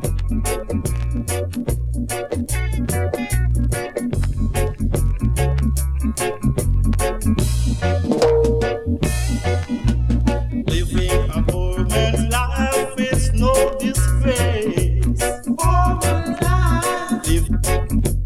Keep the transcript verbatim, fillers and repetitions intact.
Living a poor man's life is no disgrace. Poor man's life. Live